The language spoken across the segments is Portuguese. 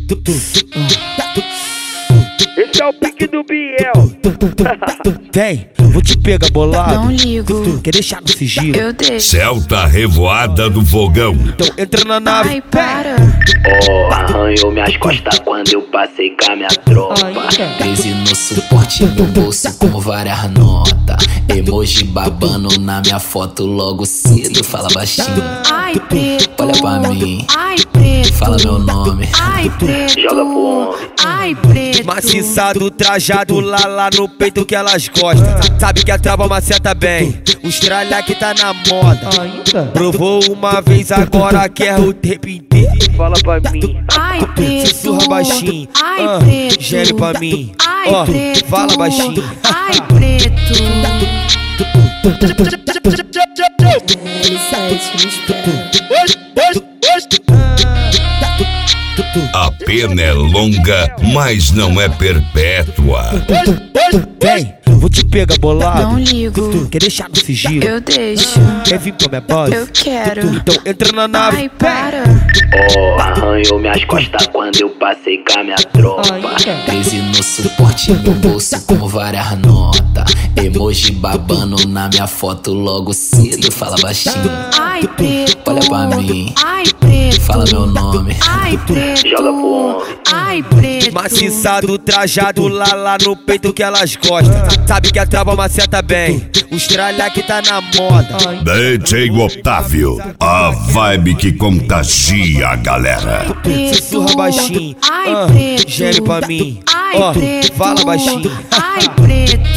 Esse é o pique do Biel. Vem, vou te pegar bolado. Não ligo. Quer deixar no sigilo? Eu deixo. Celta Revoada do Fogão. Então entra na nave. Ai, para. Oh, arranhou minhas costas quando eu passei com a minha tropa. 13 no suporte no bolso com várias notas. Emoji babando na minha foto logo cedo. Fala baixinho, Ai, preto. olha pra mim, Ai, preto. fala meu nome. Ai, preto. Joga pro homem. Ai, preto. Maciçado, trajado lá no peito que elas gostam. Sabe que a trava maceta bem. Os tralha que tá na moda. Provou uma vez, agora quer o tempo inteiro. Fala pra mim. Ai, preto. Sussurra baixinho. Ai, preto. Geme pra mim. Ai, Ó, preto. fala baixinho. Ai, preto. A pena é longa, mas não é perpétua. Vem, vou te pegar bolado. Não ligo. Quer deixar no sigilo? Eu deixo. Quer vir pra minha base? Eu quero. Então entra na nave. Ai, para. Oh, arranhou minhas costas quando eu passei com a minha tropa. 13 no suporte no bolso com várias notas. Emoji babando na minha foto logo cedo. Fala baixinho, Ai, preto. olha pra mim, Ai, preto. fala meu nome. Ai, preto. Joga pro homem. Ai, preto. Maciçado, trajado lá no peito que elas gostam. Sabe que a trava maceta bem. Os tralha que tá na moda. DJ Otávio, a vibe que contagia a galera. Sussurra baixinho. Ai, preto. Geme pra mim. Ai, Ó, preto. fala baixinho. Ai, preto.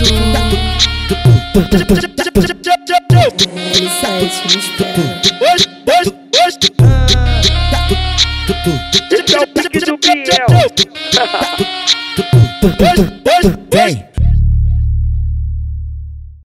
Esse é o pique do Biel. Vem,